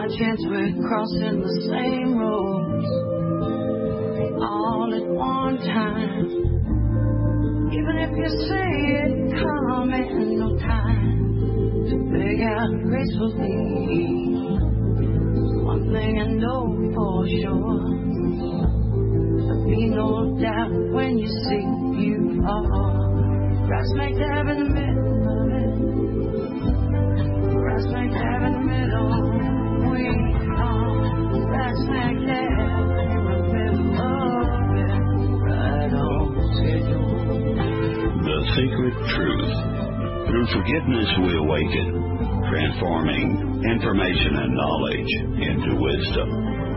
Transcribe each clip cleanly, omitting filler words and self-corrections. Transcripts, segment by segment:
by chance we're crossing the same roads all at one time. Even if you say it calm and no time to beg out gracefully. One thing I know for sure, there'll be no doubt when you see you are right smack dab in the middle of it. Right smack dab in the middle. We are right smack dab in the middle of it. Right on schedule. The Secret Truth. Through forgiveness we awaken, transforming information and knowledge into wisdom.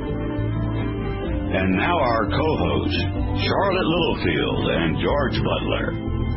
And now our co-hosts, Charlotte Littlefield and George Butler.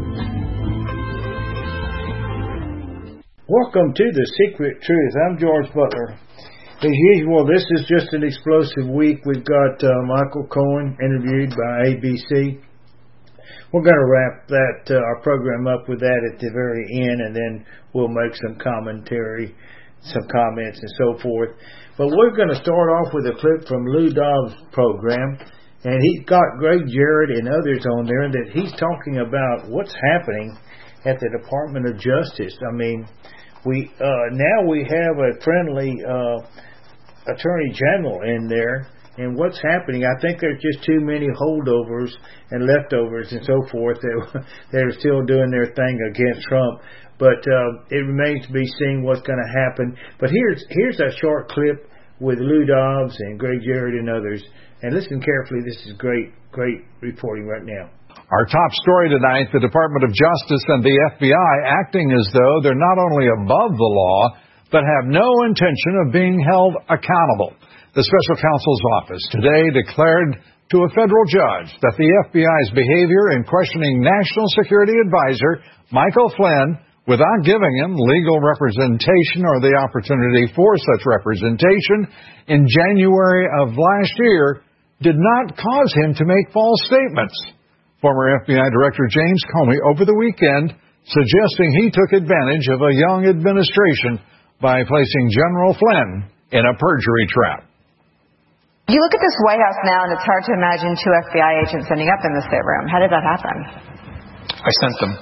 Welcome to The Secret Truth. I'm George Butler. As usual, this is just an explosive week. We've got Michael Cohen interviewed by ABC. We're going to wrap that our program up with that at the very end, and then we'll make some commentary, some comments, and so forth. But we're going to start off with a clip from Lou Dobbs' program, and he's got Greg Jarrett and others on there that he's talking about what's happening at the Department of Justice. I mean, we have a friendly Attorney General in there. And what's happening, I think there's just too many holdovers and leftovers and so forth that are still doing their thing against Trump. But it remains to be seen what's going to happen. But here's a short clip with Lou Dobbs and Greg Jarrett and others. And listen carefully. This is great reporting right now. Our top story tonight, the Department of Justice and the FBI acting as though they're not only above the law, but have no intention of being held accountable. The Special Counsel's Office today declared to a federal judge that the FBI's behavior in questioning National Security Advisor Michael Flynn, without giving him legal representation or the opportunity for such representation in January of last year, did not cause him to make false statements. Former FBI Director James Comey over the weekend suggesting he took advantage of a young administration by placing General Flynn in a perjury trap. You look at this White House now, and it's hard to imagine two FBI agents ending up in the same room. How did that happen? I sent them.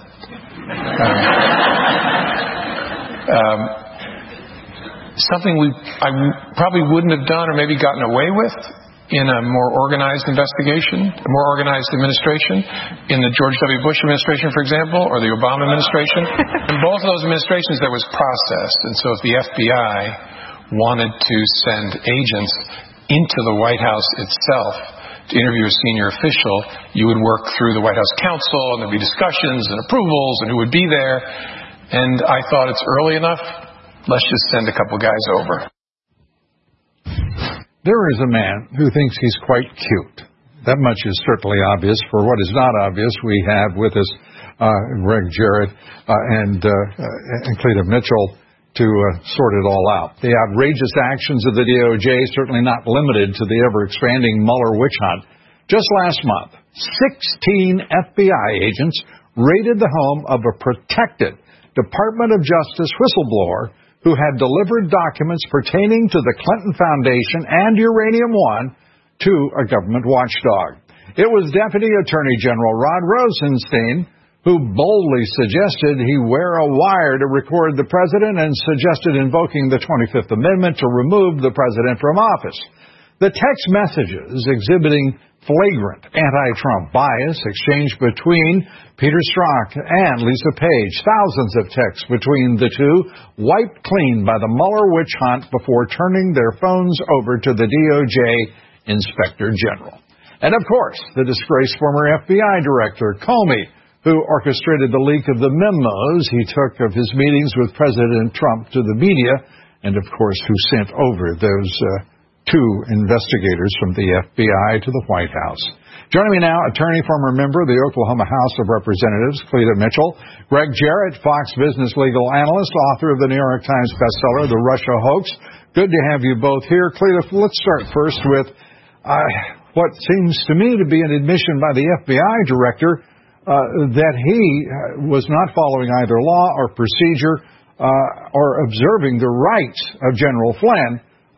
Something I probably wouldn't have done or maybe gotten away with in a more organized investigation, a more organized administration, in the George W. Bush administration, for example, or the Obama administration. In both of those administrations, there was process. And so if the FBI wanted to send agents into the White House itself to interview a senior official, you would work through the White House counsel, and there'd be discussions and approvals and who would be there. And I thought it's early enough. Let's just send a couple guys over. There is a man who thinks he's quite cute. That much is certainly obvious. For what is not obvious, we have with us Greg Jarrett and Cleta Mitchell to sort it all out. The outrageous actions of the DOJ, certainly not limited to the ever-expanding Mueller witch hunt. Just last month, 16 FBI agents raided the home of a protected Department of Justice whistleblower who had delivered documents pertaining to the Clinton Foundation and Uranium One to a government watchdog. It was Deputy Attorney General Rod Rosenstein who boldly suggested he wear a wire to record the president and suggested invoking the 25th Amendment to remove the president from office. The text messages exhibiting flagrant anti-Trump bias exchanged between Peter Strzok and Lisa Page, thousands of texts between the two, wiped clean by the Mueller witch hunt before turning their phones over to the DOJ Inspector General. And of course, the disgraced former FBI Director Comey, who orchestrated the leak of the memos he took of his meetings with President Trump to the media, and of course who sent over those two investigators from the FBI to the White House. Joining me now, attorney, former member of the Oklahoma House of Representatives, Cleta Mitchell, Greg Jarrett, Fox Business legal analyst, author of the New York Times bestseller, The Russia Hoax. Good to have you both here. Cleta, let's start first with what seems to me to be an admission by the FBI director that he was not following either law or procedure or observing the rights of General Flynn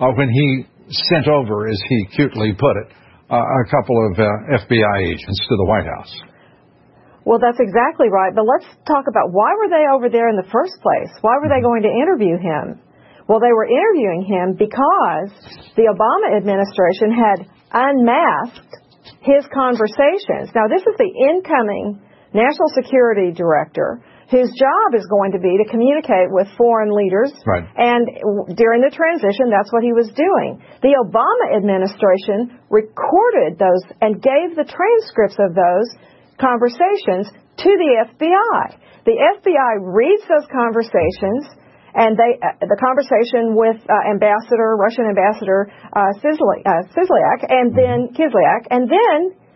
when he sent over, as he cutely put it, a couple of FBI agents to the White House. Well, that's exactly right. But let's talk about why were they over there in the first place? Why were they going to interview him? Well, they were interviewing him because the Obama administration had unmasked his conversations. Now, this is the incoming National Security Director, whose job is going to be to communicate with foreign leaders. Right. And during the transition, that's what he was doing. The Obama administration recorded those and gave the transcripts of those conversations to the FBI. The FBI reads those conversations, and the conversation with Russian Ambassador Kislyak, and then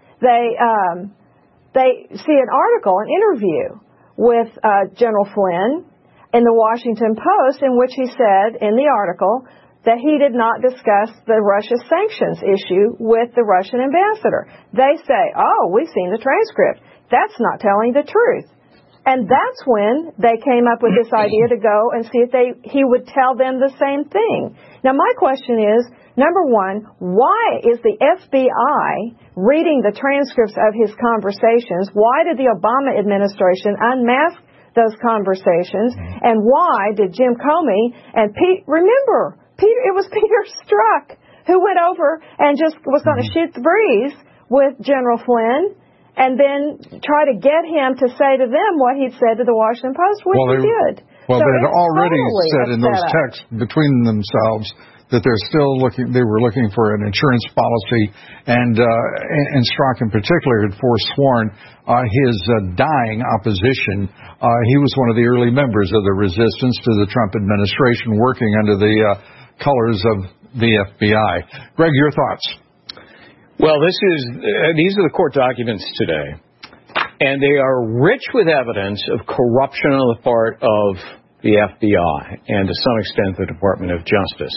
they see an article, an interview with General Flynn in the Washington Post, in which he said in the article that he did not discuss the Russia sanctions issue with the Russian ambassador. They say, oh, we've seen the transcript. That's not telling the truth. And that's when they came up with this idea to go and see if he would tell them the same thing. Now, my question is, number one, why is the FBI reading the transcripts of his conversations? Why did the Obama administration unmask those conversations? And why did Jim Comey and remember, it was Peter Strzok who went over and just was going to shoot the breeze with General Flynn and then try to get him to say to them what he'd said to the Washington Post, which he did. Well, so they had already said in those setup. texts between themselves that they were looking for an insurance policy, and Strzok in particular had forsworn his dying opposition. He was one of the early members of the resistance to the Trump administration, working under the colors of the FBI. Greg, your thoughts? Well, these are the court documents today, and they are rich with evidence of corruption on the part of the FBI and to some extent the Department of Justice.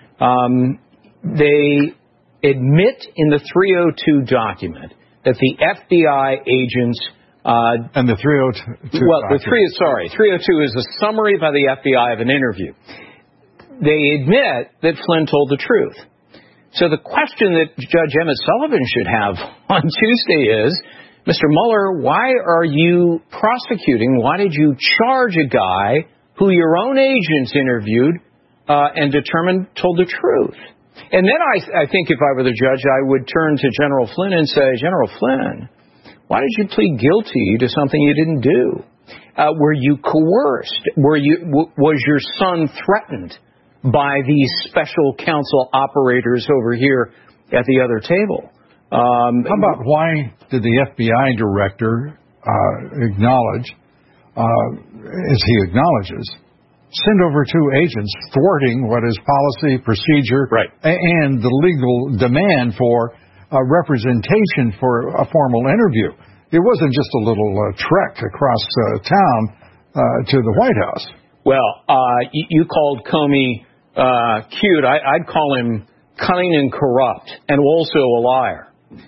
They admit in the 302 document that the FBI agents and the 302. Well, the 302 is a summary by the FBI of an interview. They admit that Flynn told the truth. So the question that Judge Emmett Sullivan should have on Tuesday is, Mr. Mueller, why are you prosecuting? Why did you charge a guy who your own agents interviewed and determined told the truth? And then I think if I were the judge, I would turn to General Flynn and say, General Flynn, why did you plead guilty to something you didn't do? Were you coerced? Was your son threatened by these special counsel operators over here at the other table? How about why did the FBI director acknowledge, as he acknowledges, send over two agents thwarting what is policy, procedure, and the legal demand for representation for a formal interview? It wasn't just a little trek across town to the White House. Well, you called Comey cute. I'd call him cunning and corrupt, and also a liar.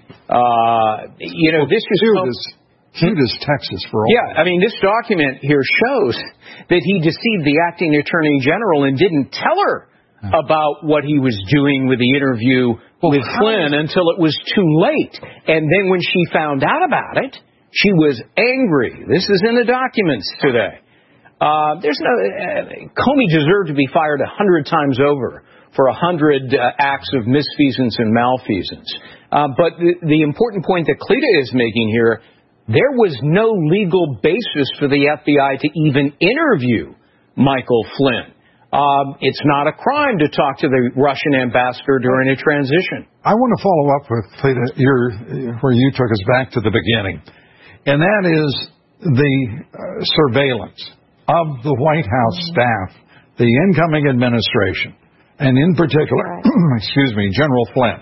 This is cute as Texas for all. Yeah, I mean, this document here shows that he deceived the acting attorney general and didn't tell her about what he was doing with the interview with Flynn until it was too late. And then when she found out about it, she was angry. This is in the documents today. Comey deserved to be fired 100 times over for 100 acts of misfeasance and malfeasance. But the important point that Cleta is making here, there was no legal basis for the FBI to even interview Michael Flynn. It's not a crime to talk to the Russian ambassador during a transition. I want to follow up with Cleta, where you took us back to the beginning, and that is the surveillance of the White House staff, the incoming administration, and in particular, General Flynn.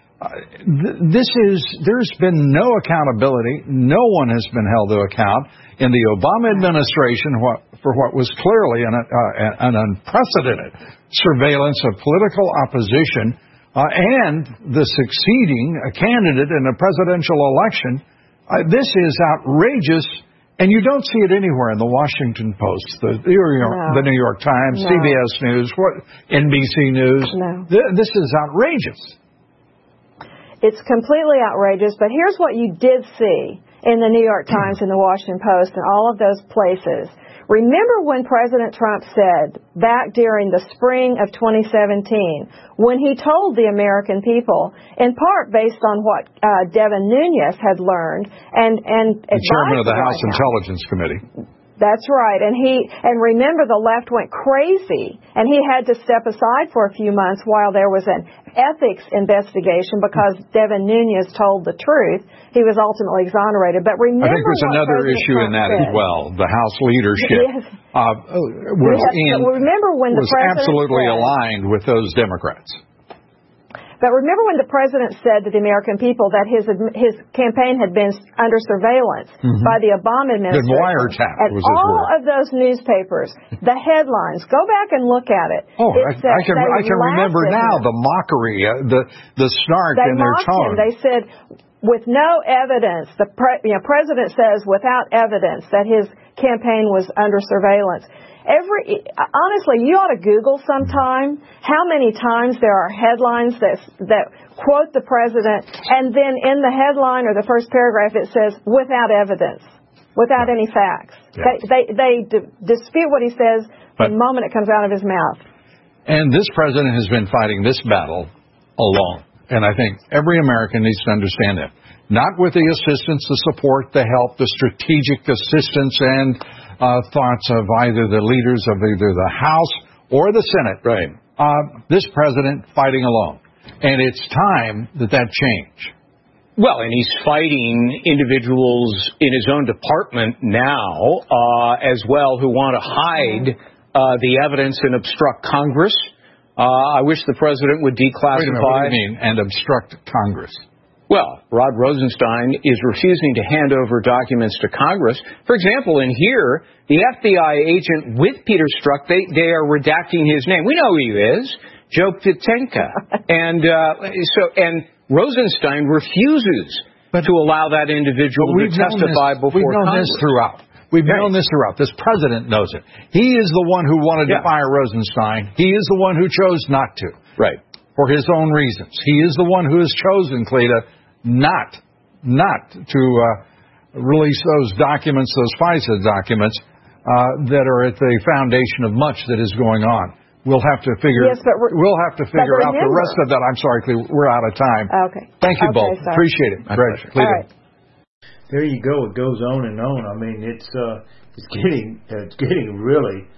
There's been no accountability. No one has been held to account in the Obama administration for what was clearly an unprecedented surveillance of political opposition and the succeeding candidate in a presidential election. This is outrageous And you don't see it anywhere in the Washington Post, the New York Times, CBS News, NBC News. No. This is outrageous. It's completely outrageous, but here's what you did see in the New York Times and the Washington Post and all of those places. Remember when President Trump said back during the spring of 2017, when he told the American people, in part based on what Devin Nunes had learned and the chairman of the House Intelligence Committee. That's right. And remember, the left went crazy, and he had to step aside for a few months while there was an ethics investigation because Devin Nunes told the truth. He was ultimately exonerated. But remember, I think there's another issue in that as well. The House leadership was absolutely aligned with those Democrats. But remember when the president said to the American people that his campaign had been under surveillance by the Obama administration. The wiretap was his word. All of those newspapers, the headlines, go back and look at it. Oh, I can remember now the mockery, the snark in their tone. They said, with no evidence, the president says without evidence that his campaign was under surveillance. Honestly, you ought to Google sometime how many times there are headlines that quote the president, and then in the headline or the first paragraph it says without evidence, without any facts. Yeah. They dispute what he says the moment it comes out of his mouth. And this president has been fighting this battle alone, and I think every American needs to understand that. Not with the assistance, the support, the help, the strategic assistance, and thoughts of either the leaders of either the House or the Senate. Right. This president fighting alone. And it's time that change. Well, and he's fighting individuals in his own department now as well who want to hide the evidence and obstruct Congress. I wish the president would declassify. Wait a minute, what do you mean, and obstruct Congress? Well, Rod Rosenstein is refusing to hand over documents to Congress. For example, in here, the FBI agent with Peter Strzok, they are redacting his name. We know who he is, Joe Pitenka. And Rosenstein refuses to allow that individual to testify before Congress. We've known this throughout. We've known this throughout. This president knows it. He is the one who wanted to fire Rosenstein. He is the one who chose not to. Right. For his own reasons. He is the one who has chosen, Cleta, not to release those documents, those FISA documents that are at the foundation of much that is going on. We'll have to figure. We'll have to figure out the rest of that. I'm sorry, Cleta, we're out of time. Okay. Thank you both. Sorry. Appreciate it. Great, Cleta. All right. There you go. It goes on and on. I mean, it's getting really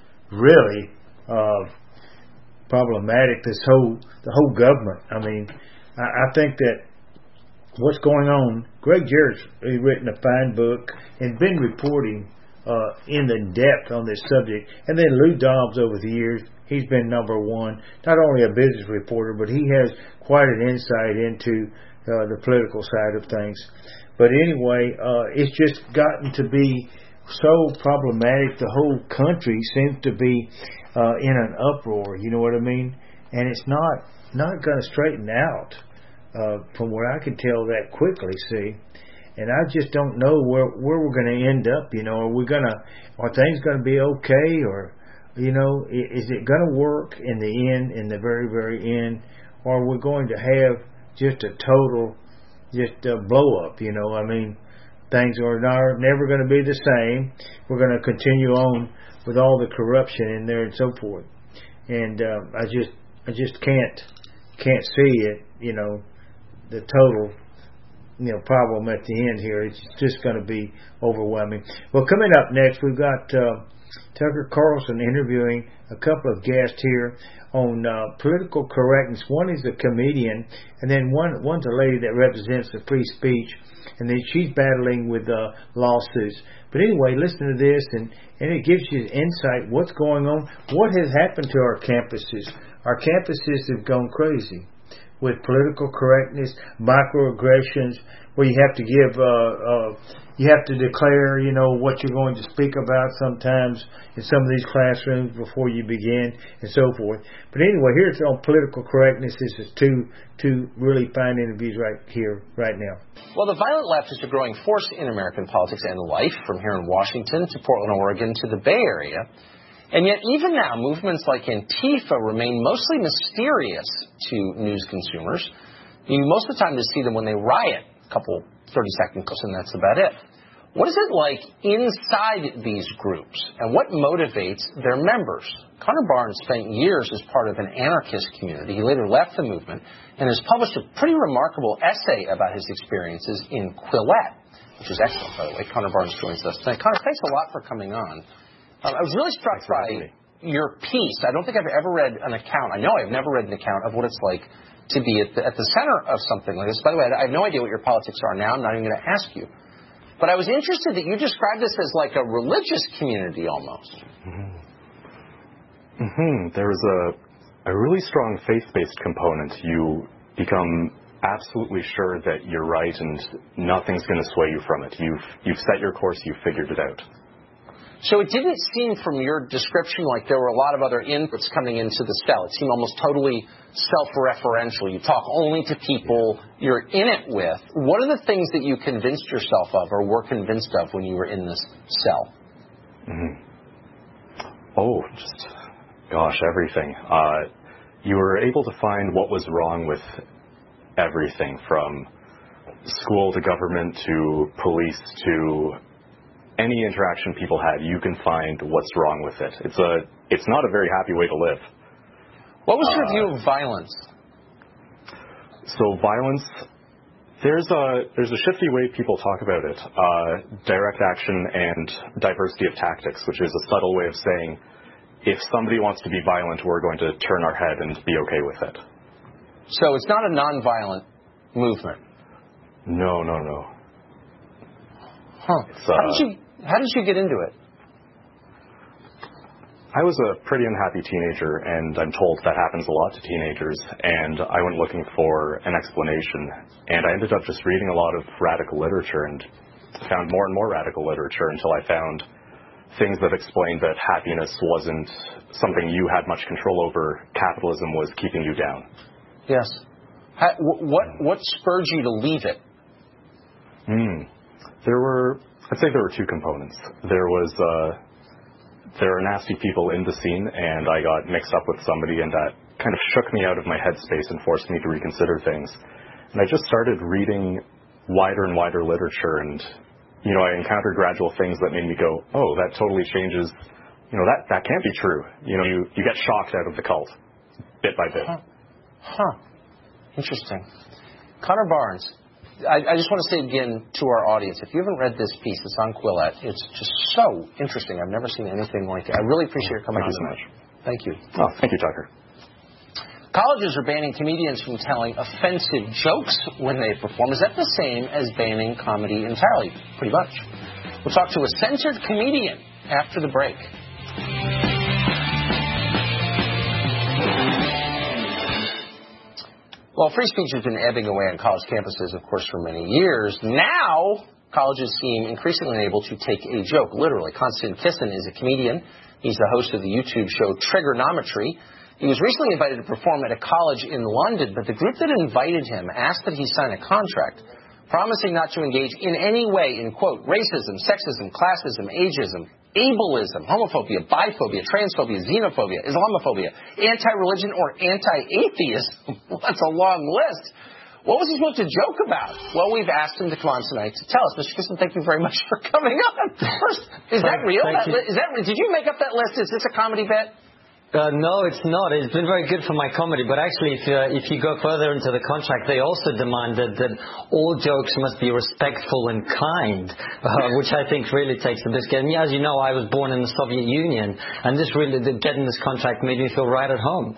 problematic. The whole government. I mean, I think that what's going on. Greg Jarrett's written a fine book and been reporting in the depth on this subject. And then Lou Dobbs, over the years, he's been number one. Not only a business reporter, but he has quite an insight into the political side of things. But anyway, it's just gotten to be so problematic. The whole country seems to be in an uproar. You know what I mean? And it's not going to straighten out from what I can tell that quickly. See, and I just don't know where we're going to end up. You know, are things going to be okay, or is it going to work in the end, in the very, very end, or are we going to have just a total blow up? I mean, things are never going to be the same. We're going to continue on with all the corruption in there and so forth. And I just can't see it. The total problem at the end here. It's just going to be overwhelming. Well, coming up next, we've got Tucker Carlson interviewing a couple of guests here on political correctness. One is a comedian, and then one's a lady that represents the free speech, and then she's battling with lawsuits. But anyway, listen to this, and it gives you insight what's going on, what has happened to our campuses. Our campuses have gone crazy with political correctness, microaggressions, where you have to give you have to declare, what you're going to speak about sometimes in some of these classrooms before you begin and so forth. But anyway, here's on political correctness. This is two really fine interviews right now. Well, the violent left is a growing force in American politics and life, from here in Washington to Portland, Oregon to the Bay Area. And yet, even now, movements like Antifa remain mostly mysterious to news consumers. You most of the time just see them when they riot, a couple 30-second clips, and that's about it. What is it like inside these groups, and what motivates their members? Connor Barnes spent years as part of an anarchist community. He later left the movement and has published a pretty remarkable essay about his experiences in Quillette, which is excellent, by the way. Connor Barnes joins us tonight. Connor, thanks a lot for coming on. I was really struck by your piece. I don't think I've ever read an account. I know I've never read an account of what it's like to be at the center of something like this. By the way, I have no idea what your politics are now. I'm not even going to ask you. But I was interested that you described this as like a religious community almost. There's a really strong faith-based component. You become absolutely sure that you're right and nothing's going to sway you from it. You've set your course. You've figured it out. So it didn't seem from your description like there were a lot of other inputs coming into the cell. It seemed almost totally self-referential. You talk only to people you're in it with. What are the things that you convinced yourself of or were convinced of when you were in this cell? Oh, everything. You were able to find what was wrong with everything, from school to government to police to any interaction people had. You can find what's wrong with it. It's not a very happy way to live. What was your view of violence? So violence, there's a shifty way people talk about it. Direct action and diversity of tactics, which is a subtle way of saying, if somebody wants to be violent, we're going to turn our head and be okay with it. So it's not a nonviolent movement? No. Huh. How did you get into it? I was a pretty unhappy teenager, and I'm told that happens a lot to teenagers, and I went looking for an explanation, and I ended up just reading a lot of radical literature and found more and more radical literature until I found things that explained that happiness wasn't something you had much control over. Capitalism was keeping you down. Yes. What spurred you to leave it? I'd say there were two components. There are nasty people in the scene, and I got mixed up with somebody, and that kind of shook me out of my headspace and forced me to reconsider things. And I just started reading wider and wider literature, and I encountered gradual things that made me go, oh, that totally changes. That can't be true. You get shocked out of the cult, bit by bit. Interesting. Connor Barnes, I just want to say again to our audience, if you haven't read this piece, it's on Quillette. It's just so interesting. I've never seen anything like it. I really appreciate your coming on so much. Thank you. Oh, thank you, Tucker. Colleges are banning comedians from telling offensive jokes when they perform. Is that the same as banning comedy entirely? Pretty much. We'll talk to a censored comedian after the break. Well, free speech has been ebbing away on college campuses, of course, for many years. Now, colleges seem increasingly able to take a joke, literally. Konstantin Kisin is a comedian. He's the host of the YouTube show Trigonometry. He was recently invited to perform at a college in London, but the group that invited him asked that he sign a contract promising not to engage in any way in, quote, racism, sexism, classism, ageism, ableism, homophobia, biphobia, transphobia, xenophobia, Islamophobia, anti-religion, or anti-atheism. That's a long list. What was he supposed to joke about? Well, we've asked him to come on tonight to tell us. Mr. Kisin, thank you very much for coming on. First, is that real? Did you make up that list? Is this a comedy bit? No, it's not. It's been very good for my comedy. But actually, if you go further into the contract, they also demanded that all jokes must be respectful and kind, which I think really takes the biscuit. And as you know, I was born in the Soviet Union, and getting this contract made me feel right at home.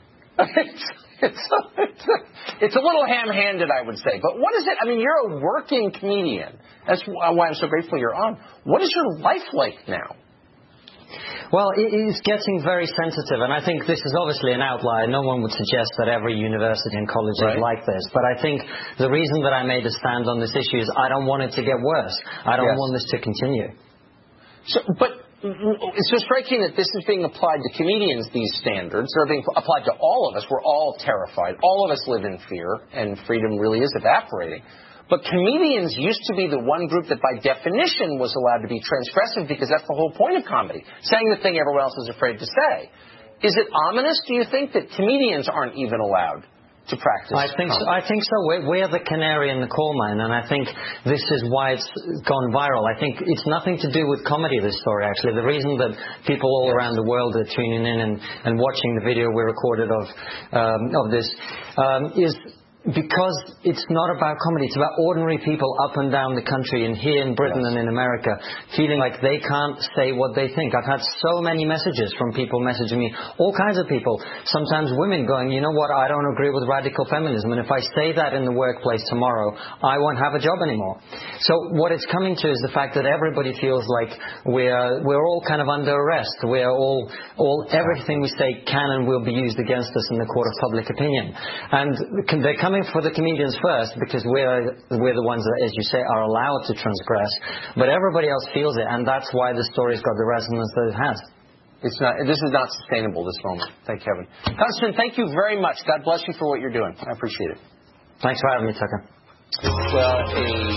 It's a little ham-handed, I would say. But what is it? I mean, you're a working comedian. That's why I'm so grateful you're on. What is your life like now? Well, it is getting very sensitive, and I think this is obviously an outlier. No one would suggest that every university and college is like this. But I think the reason that I made a stand on this issue is I don't want it to get worse. I don't want this to continue. But it's so striking that this is being applied to comedians, these standards. They're being applied to all of us. We're all terrified. All of us live in fear, and freedom really is evaporating. But comedians used to be the one group that by definition was allowed to be transgressive, because that's the whole point of comedy, saying the thing everyone else is afraid to say. Is it ominous, do you think, that comedians aren't even allowed to practice comedy? I think so. We're the canary in the coal mine, and I think this is why it's gone viral. I think it's nothing to do with comedy, this story, actually. The reason that people all around the world are tuning in and watching the video we recorded of this is because it's not about comedy. It's about ordinary people up and down the country, and here in Britain and in America, feeling like they can't say what they think. I've had so many messages from people messaging me, all kinds of people, sometimes women going, you know what, I don't agree with radical feminism, and if I say that in the workplace tomorrow, I won't have a job anymore. So what it's coming to is the fact that everybody feels like we're all kind of under arrest. We're all everything we say can and will be used against us in the court of public opinion. And they're coming for the comedians first, because we're the ones that, as you say, are allowed to transgress, but everybody else feels it, and that's why the story's got the resonance that it has. This is not sustainable, this moment. Thank Kevin. Congressman, thank you very much. God bless you for what you're doing. I appreciate it. Thanks for having me, Tucker. Well,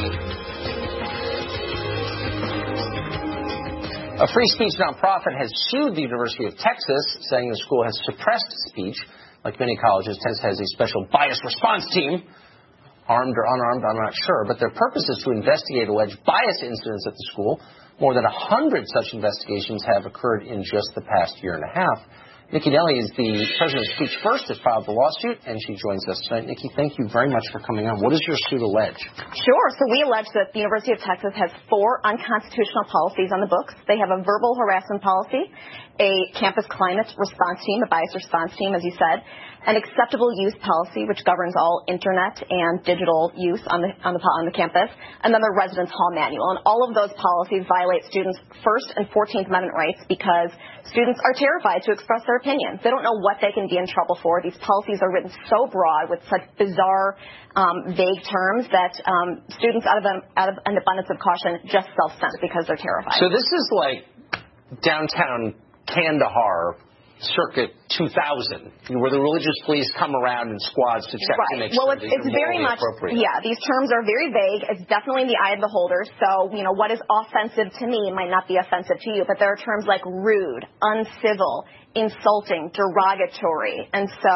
a free speech nonprofit has sued the University of Texas, saying the school has suppressed speech. Like many colleges, Texas has a special bias response team, armed or unarmed, I'm not sure, but their purpose is to investigate alleged bias incidents at the school. More than 100 such investigations have occurred in just the past year and a half. Nikki Nelly is the president of Speech First, has filed the lawsuit, and she joins us tonight. Nikki, thank you very much for coming on. What does your suit allege? Sure. So we allege that the University of Texas has 4 unconstitutional policies on the books. They have a verbal harassment policy, a campus climate response team, a bias response team, as you said, an acceptable use policy, which governs all internet and digital use on the campus, and then the residence hall manual. And all of those policies violate students' First and 14th Amendment rights, because students are terrified to express their opinions. They don't know what they can be in trouble for. These policies are written so broad with such bizarre, vague terms that students, out of an abundance of caution, just self-censor because they're terrified. So this is like downtown Kandahar circa 2000, where the religious police come around in squads to check to make sure that it's very much appropriate. Yeah, these terms are very vague. It's definitely in the eye of the beholder. So, what is offensive to me might not be offensive to you, but there are terms like rude, uncivil, insulting, derogatory. And so,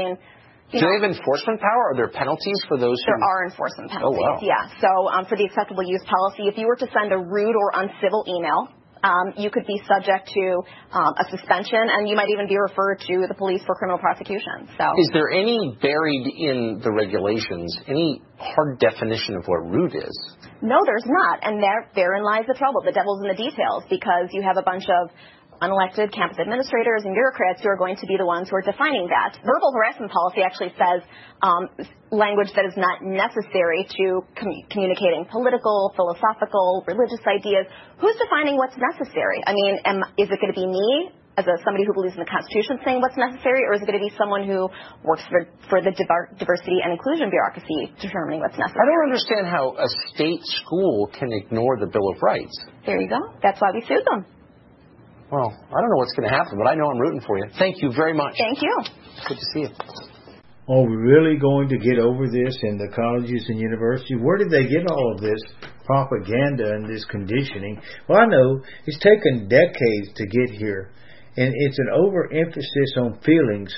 do they have enforcement power? Are there penalties for those There are enforcement penalties, wow. Yeah. So for the acceptable use policy, if you were to send a rude or uncivil email, you could be subject to a suspension, and you might even be referred to the police for criminal prosecution. So, is there any buried in the regulations, any hard definition of what rude is? No, there's not, and therein lies the trouble. The devil's in the details, because you have a bunch of unelected campus administrators and bureaucrats who are going to be the ones who are defining that. Verbal harassment policy actually says language that is not necessary to communicating political, philosophical, religious ideas. Who's defining what's necessary? Is it going to be me, as somebody who believes in the Constitution, saying what's necessary, or is it going to be someone who works for the diversity and inclusion bureaucracy determining what's necessary? I don't understand how a state school can ignore the Bill of Rights. There you go. That's why we sued them. Well, I don't know what's going to happen, but I know I'm rooting for you. Thank you very much. Thank you. Good to see you. Are we really going to get over this in the colleges and universities? Where did they get all of this propaganda and this conditioning? Well, I know it's taken decades to get here, and it's an overemphasis on feelings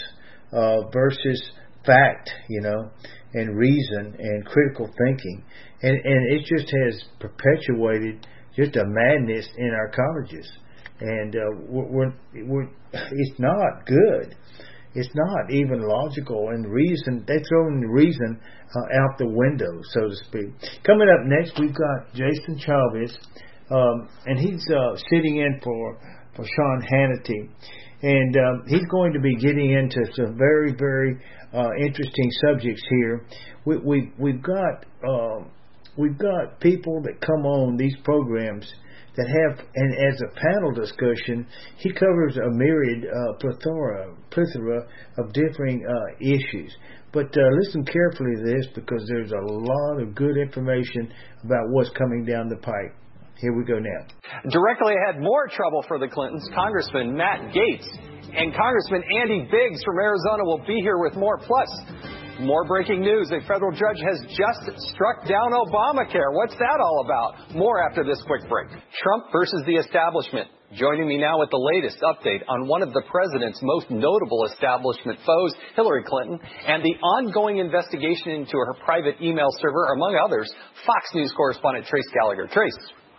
versus fact, and reason and critical thinking, and it just has perpetuated just a madness in our colleges. And it's not good. It's not even logical, and reason, they're throwing reason out the window, so to speak. Coming up next, we've got Jason Chaffetz, and he's sitting in for Sean Hannity, and he's going to be getting into some very, very interesting subjects here. We've got people that come on these programs that have, and as a panel discussion, he covers a myriad, plethora of differing issues. But listen carefully to this, because there's a lot of good information about what's coming down the pipe. Here we go now. Directly ahead, more trouble for the Clintons. Congressman Matt Gaetz and Congressman Andy Biggs from Arizona will be here with more. Plus, more breaking news. A federal judge has just struck down Obamacare. What's that all about? More after this quick break. Trump versus the establishment. Joining me now with the latest update on one of the president's most notable establishment foes, Hillary Clinton, and the ongoing investigation into her private email server, among others, Fox News correspondent Trace Gallagher. Trace.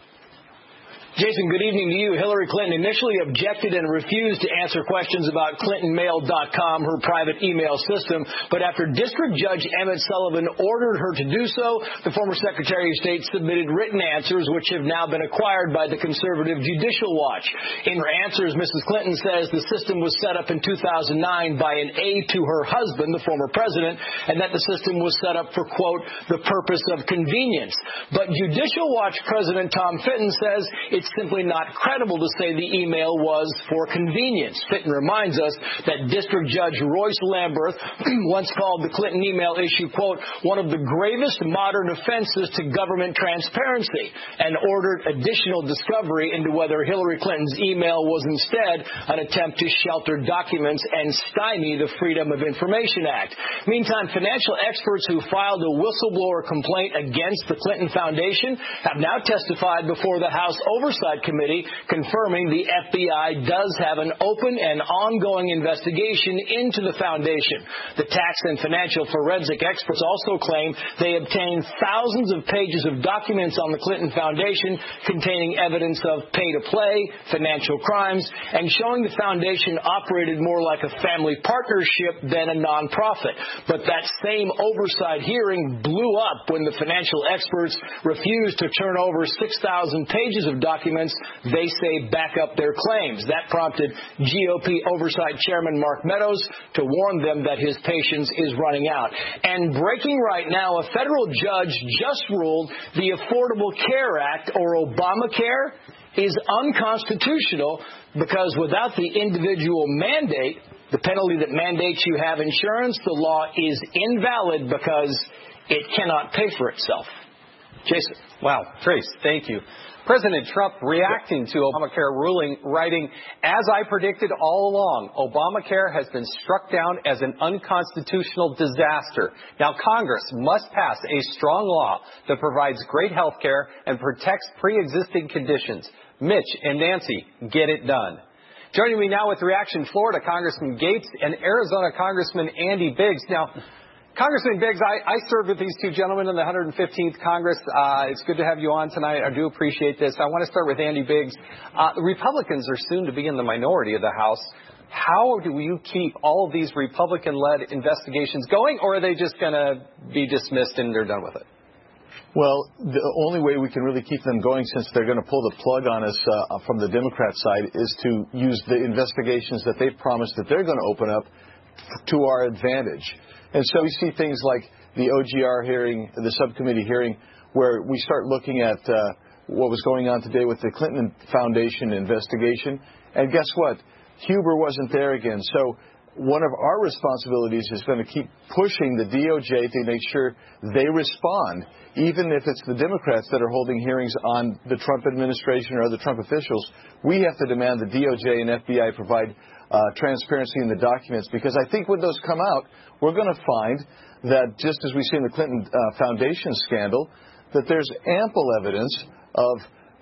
Jason, good evening to you. Hillary Clinton initially objected and refused to answer questions about ClintonMail.com, her private email system. But after District Judge Emmett Sullivan ordered her to do so, the former Secretary of State submitted written answers, which have now been acquired by the conservative Judicial Watch. In her answers, Mrs. Clinton says the system was set up in 2009 by an aide to her husband, the former president, and that the system was set up for, quote, the purpose of convenience. But Judicial Watch President Tom Fitton says it's simply not credible to say the email was for convenience. Fitton reminds us that District Judge Royce Lamberth once called the Clinton email issue, quote, one of the gravest modern offenses to government transparency, and ordered additional discovery into whether Hillary Clinton's email was instead an attempt to shelter documents and stymie the Freedom of Information Act. Meantime, financial experts who filed a whistleblower complaint against the Clinton Foundation have now testified before the House Oversight Committee, confirming the FBI does have an open and ongoing investigation into the foundation. The tax and financial forensic experts also claim they obtained thousands of pages of documents on the Clinton Foundation containing evidence of pay-to-play, financial crimes, and showing the foundation operated more like a family partnership than a nonprofit. But that same oversight hearing blew up when the financial experts refused to turn over 6,000 pages of documents they say back up their claims. That prompted GOP Oversight Chairman Mark Meadows to warn them that his patience is running out. And breaking right now, a federal judge just ruled the Affordable Care Act, or Obamacare, is unconstitutional because without the individual mandate, the penalty that mandates you have insurance, the law is invalid because it cannot pay for itself. Jason. Wow. Trace, thank you. President Trump reacting to Obamacare ruling, writing, as I predicted all along, Obamacare has been struck down as an unconstitutional disaster. Now, Congress must pass a strong law that provides great health care and protects pre-existing conditions. Mitch and Nancy, get it done. Joining me now with Reaction Florida, Congressman Gaetz and Arizona Congressman Andy Biggs. Now, Congressman Biggs, I served with these two gentlemen in the 115th Congress. It's good to have you on tonight. I do appreciate this. I want to start with Andy Biggs. The Republicans are soon to be in the minority of the House. How do you keep all of these Republican-led investigations going, or are they just going to be dismissed and they're done with it? Well, the only way we can really keep them going, since they're going to pull the plug on us from the Democrat side, is to use the investigations that they've promised that they're going to open up to our advantage. And so we see things like the OGR hearing, the subcommittee hearing, where we start looking at what was going on today with the Clinton Foundation investigation. And guess what? Huber wasn't there again. So one of our responsibilities is going to keep pushing the DOJ to make sure they respond, even if it's the Democrats that are holding hearings on the Trump administration or other Trump officials. We have to demand the DOJ and FBI provide transparency in the documents, because I think when those come out, we're going to find that, just as we see in the Clinton Foundation scandal, that there's ample evidence of,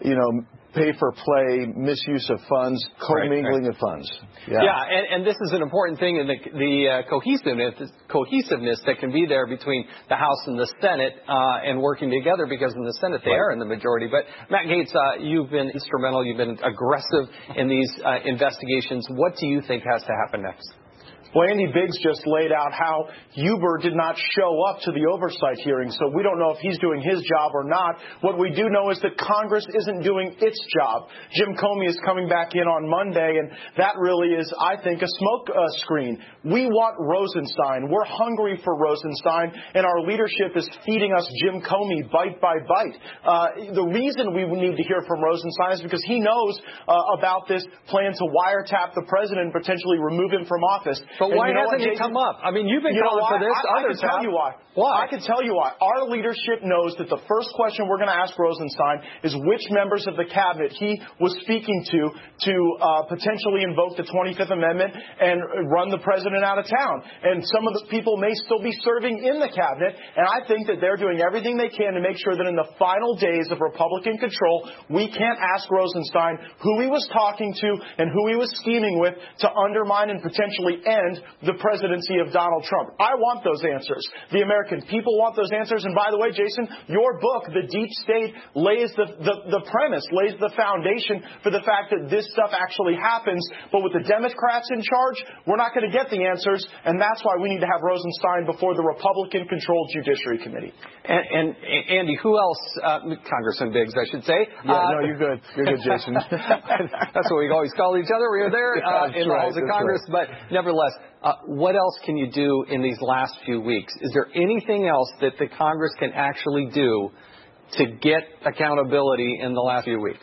pay-for-play, misuse of funds, commingling of funds. Yeah, and this is an important thing in the cohesiveness that can be there between the House and the Senate and working together, because in the Senate they are in the majority. But Matt Gaetz, you've been instrumental, you've been aggressive in these investigations. What do you think has to happen next? Well, Andy Biggs just laid out how Huber did not show up to the oversight hearing, so we don't know if he's doing his job or not. What we do know is that Congress isn't doing its job. Jim Comey is coming back in on Monday, and that really is, I think, a smoke screen. We want Rosenstein. We're hungry for Rosenstein, and our leadership is feeding us Jim Comey bite by bite. The reason we need to hear from Rosenstein is because he knows about this plan to wiretap the president and potentially remove him from office. But why hasn't it come up? I mean, you've been calling for this. I can tell you why. Why? I can tell you why. Our leadership knows that the first question we're going to ask Rosenstein is which members of the cabinet he was speaking to potentially invoke the 25th Amendment and run the president out of town. And some of the people may still be serving in the cabinet, and I think that they're doing everything they can to make sure that in the final days of Republican control, we can't ask Rosenstein who he was talking to and who he was scheming with to undermine and potentially end the presidency of Donald Trump. I want those answers. The American people want those answers. And by the way, Jason, your book, The Deep State, lays the premise, lays the foundation for the fact that this stuff actually happens. But with the Democrats in charge, we're not going to get the answers. And that's why we need to have Rosenstein before the Republican-controlled Judiciary Committee. And Andy, who else? Congressman Biggs, I should say. No, you're good. You're good, Jason. That's what we always call each other. We were there in the halls of Congress. Right. But nevertheless, what else can you do in these last few weeks? Is there anything else that the Congress can actually do to get accountability in the last few weeks?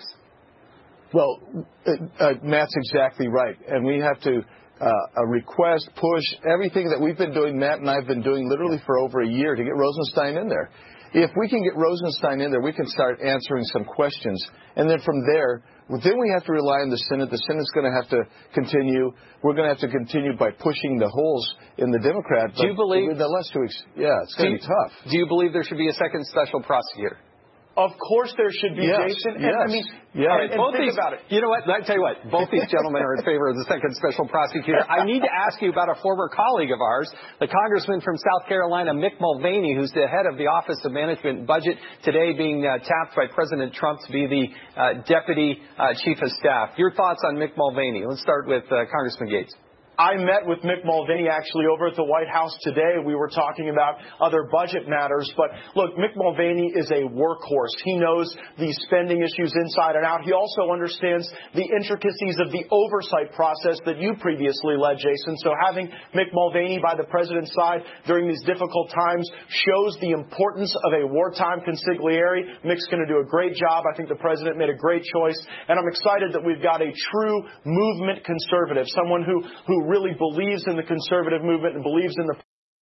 Well, Matt's exactly right. And we have to request, push, everything that we've been doing, Matt and I have been doing literally for over a year to get Rosenstein in there. If we can get Rosenstein in there, we can start answering some questions. And then from there, then we have to rely on the Senate. The Senate's going to have to continue. We're going to have to continue by pushing the holes in the Democrat. Do you believe? The last 2 weeks, yeah, it's going to be tough. Do you believe there should be a second special prosecutor? Of course there should be, Jason. And, I mean, think about it. You know what? I tell you what. Both these gentlemen are in favor of the second special prosecutor. I need to ask you about a former colleague of ours, the congressman from South Carolina, Mick Mulvaney, who's the head of the Office of Management and Budget, today being tapped by President Trump to be the deputy chief of staff. Your thoughts on Mick Mulvaney? Let's start with Congressman Gates. I met with Mick Mulvaney actually over at the White House today. We were talking about other budget matters. But look, Mick Mulvaney is a workhorse. He knows the spending issues inside and out. He also understands the intricacies of the oversight process that you previously led, Jason. So having Mick Mulvaney by the president's side during these difficult times shows the importance of a wartime consigliere. Mick's going to do a great job. I think the president made a great choice. And I'm excited that we've got a true movement conservative, someone who really believes in the conservative movement and believes in the...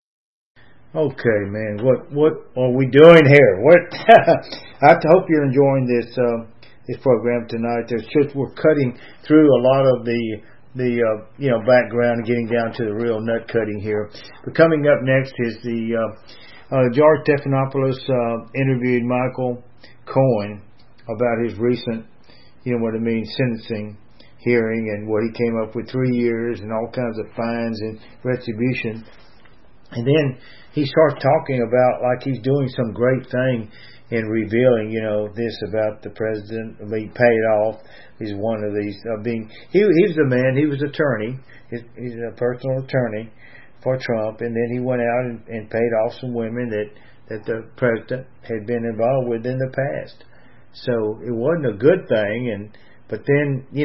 Okay, man, what are we doing here? I hope you're enjoying this program tonight. We're cutting through a lot of the background and getting down to the real nut cutting here. But coming up next is the George Stephanopoulos interviewed Michael Cohen about his recent, sentencing hearing and what he came up with 3 years and all kinds of fines and retribution. And then he starts talking about like he's doing some great thing in revealing, this about the president being paid off. He's one of these he's a man, he was attorney. He's a personal attorney for Trump, and then he went out and paid off some women that the president had been involved with in the past. So it wasn't a good thing, but then, he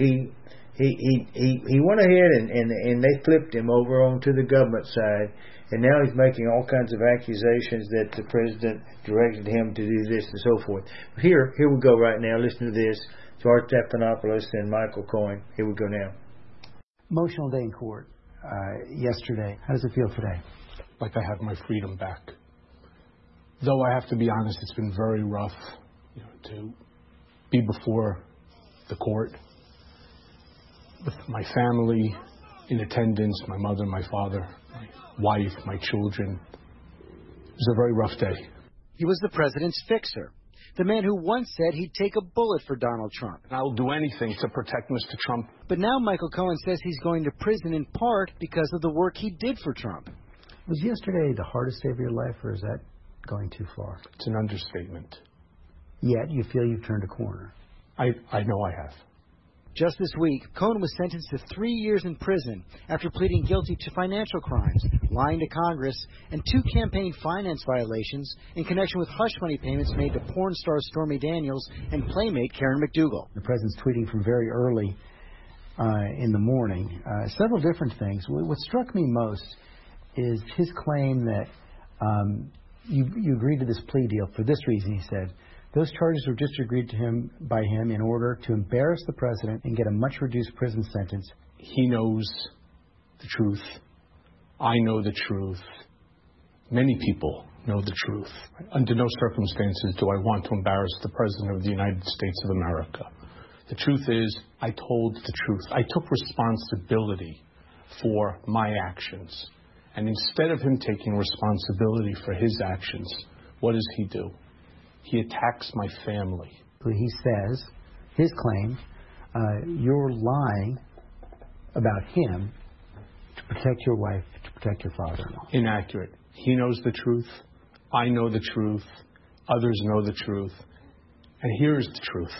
went ahead and they flipped him over onto the government side, and now he's making all kinds of accusations that the president directed him to do this and so forth. Here we go right now. Listen to this. George Stephanopoulos and Michael Cohen. Here we go now. Emotional day in court yesterday. How does it feel today? Like I have my freedom back. Though I have to be honest, it's been very rough, to be before the court with my family in attendance, my mother, my father, my wife, my children. It was a very rough day. He was the president's fixer, the man who once said he'd take a bullet for Donald Trump. I'll do anything to protect Mr. Trump. But now Michael Cohen says he's going to prison in part because of the work he did for Trump. Was yesterday the hardest day of your life, or is that going too far? It's an understatement. Yet you feel you've turned a corner. I know I have. Just this week, Cohen was sentenced to 3 years in prison after pleading guilty to financial crimes, lying to Congress, and 2 campaign finance violations in connection with hush money payments made to porn star Stormy Daniels and playmate Karen McDougal. The president's tweeting from very early in the morning several different things. What struck me most is his claim that you agreed to this plea deal for this reason, he said. Those charges were just agreed to him by him in order to embarrass the president and get a much reduced prison sentence. He knows the truth. I know the truth. Many people know the truth. Under no circumstances do I want to embarrass the President of the United States of America. The truth is, I told the truth. I took responsibility for my actions. And instead of him taking responsibility for his actions, what does he do? He attacks my family. He says, his claim, you're lying about him to protect your wife, to protect your father-in-law. Inaccurate. He knows the truth. I know the truth. Others know the truth. And here's the truth.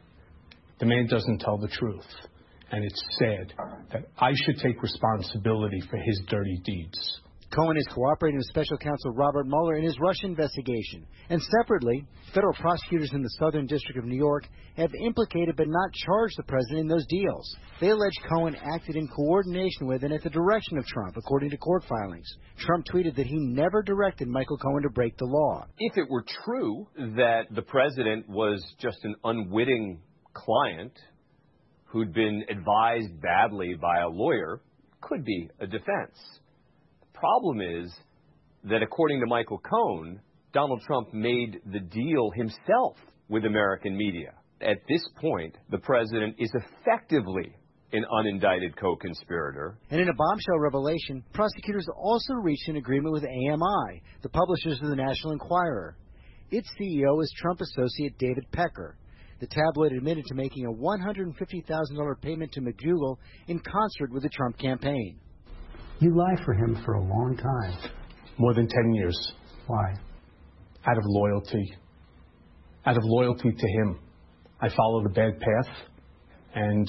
The man doesn't tell the truth. And it's said that I should take responsibility for his dirty deeds. Cohen is cooperating with Special Counsel Robert Mueller in his Russia investigation. And separately, federal prosecutors in the Southern District of New York have implicated but not charged the president in those deals. They allege Cohen acted in coordination with and at the direction of Trump, according to court filings. Trump tweeted that he never directed Michael Cohen to break the law. If it were true that the president was just an unwitting client who'd been advised badly by a lawyer, could be a defense. Problem is that according to Michael Cohen, Donald Trump made the deal himself with American media. At this point, the president is effectively an unindicted co-conspirator. And in a bombshell revelation, prosecutors also reached an agreement with AMI, the publishers of the National Enquirer. Its CEO is Trump associate David Pecker. The tabloid admitted to making a $150,000 payment to McDougal in concert with the Trump campaign. You lied for him for a long time. More than 10 years. Why? Out of loyalty. Out of loyalty to him. I followed a bad path, and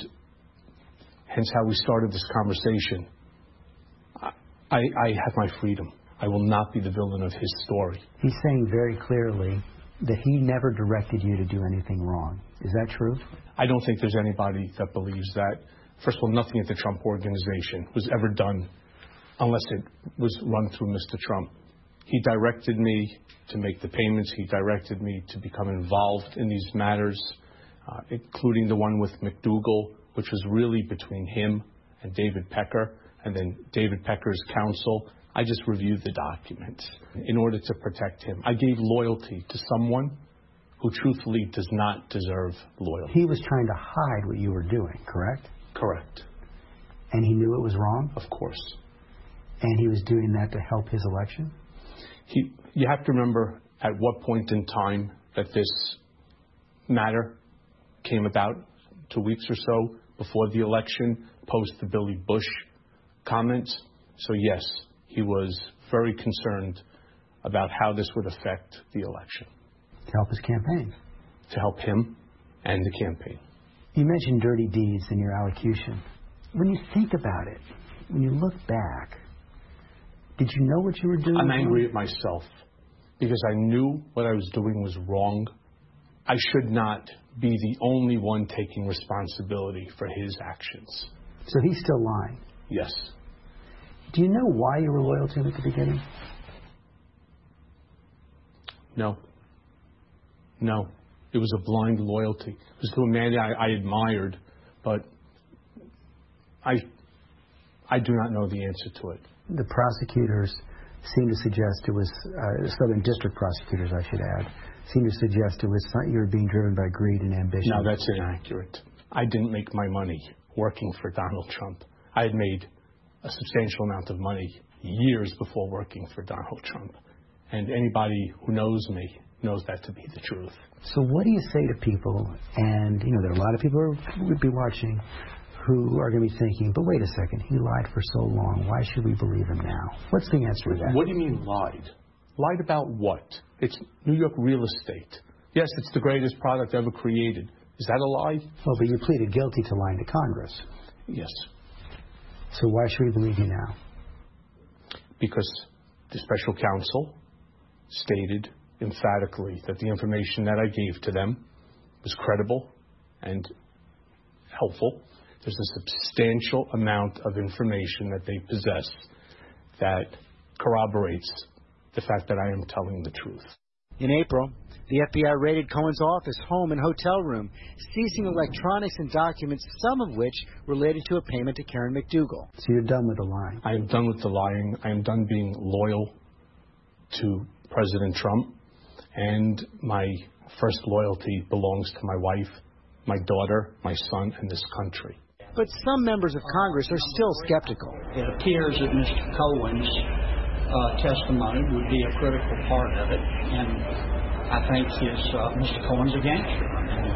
hence how we started this conversation. I have my freedom. I will not be the villain of his story. He's saying very clearly that he never directed you to do anything wrong. Is that true? I don't think there's anybody that believes that. First of all, nothing at the Trump Organization was ever done unless it was run through Mr. Trump. He directed me to make the payments. He directed me to become involved in these matters, including the one with McDougal, which was really between him and David Pecker, and then David Pecker's counsel. I just reviewed the documents in order to protect him. I gave loyalty to someone who truthfully does not deserve loyalty. He was trying to hide what you were doing, correct? Correct. And he knew it was wrong? Of course. And he was doing that to help his election? You have to remember at what point in time that this matter came about, 2 weeks or so before the election, post the Billy Bush comments. So yes, he was very concerned about how this would affect the election. To help his campaign? To help him and the campaign. You mentioned dirty deeds in your allocution. When you think about it, when you look back, did you know what you were doing? I'm angry at myself because I knew what I was doing was wrong. I should not be the only one taking responsibility for his actions. So he's still lying? Yes. Do you know why you were loyal to him at the beginning? No. No. It was a blind loyalty. It was to a man I admired, but I do not know the answer to it. The prosecutors seem to suggest it was, Southern District prosecutors, I should add, seem to suggest it was you were being driven by greed and ambition. No, that's inaccurate. I didn't make my money working for Donald Trump. I had made a substantial amount of money years before working for Donald Trump. And anybody who knows me knows that to be the truth. So what do you say to people, and there are a lot of people who would be watching who are going to be thinking, but wait a second, he lied for so long, why should we believe him now? What's the answer to that? What do you mean lied? Lied about what? It's New York real estate. Yes, it's the greatest product ever created. Is that a lie? Well, but you pleaded guilty to lying to Congress. Yes. So why should we believe you now? Because the special counsel stated emphatically that the information that I gave to them was credible and helpful. There's a substantial amount of information that they possess that corroborates the fact that I am telling the truth. In April, the FBI raided Cohen's office, home, and hotel room, seizing electronics and documents, some of which related to a payment to Karen McDougal. So you're done with the lying? I am done with the lying. I am done being loyal to President Trump. And my first loyalty belongs to my wife, my daughter, my son, and this country. But some members of Congress are still skeptical. It appears that Mr. Cohen's testimony would be a critical part of it, and I think Mr. Cohen's a gangster.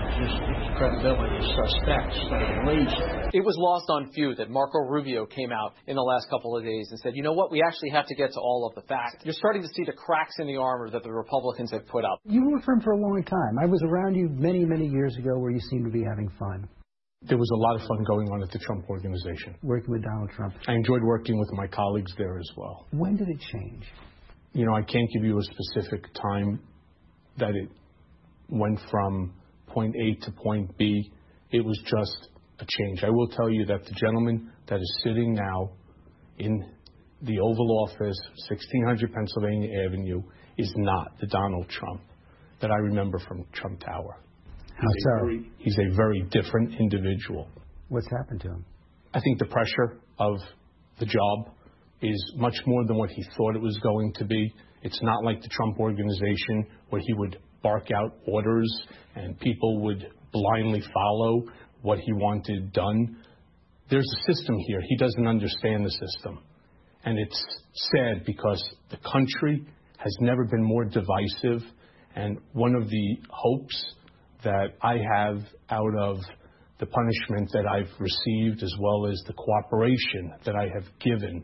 His credibility is suspect, to say the least. It was lost on few that Marco Rubio came out in the last couple of days and said, you know what, we actually have to get to all of the facts. You're starting to see the cracks in the armor that the Republicans have put up. You worked for him for a long time. I was around you many, many years ago where you seemed to be having fun. There was a lot of fun going on at the Trump Organization. Working with Donald Trump. I enjoyed working with my colleagues there as well. When did it change? You know, I can't give you a specific time that it went from point A to point B. It was just a change. I will tell you that the gentleman that is sitting now in the Oval Office, 1600 Pennsylvania Avenue, is not the Donald Trump that I remember from Trump Tower. How so? He's a very different individual. What's happened to him? I think the pressure of the job is much more than what he thought it was going to be. It's not like the Trump Organization where he would bark out orders and people would blindly follow what he wanted done. There's a system here. He doesn't understand the system. And it's sad because the country has never been more divisive. And one of the hopes that I have out of the punishment that I've received, as well as the cooperation that I have given,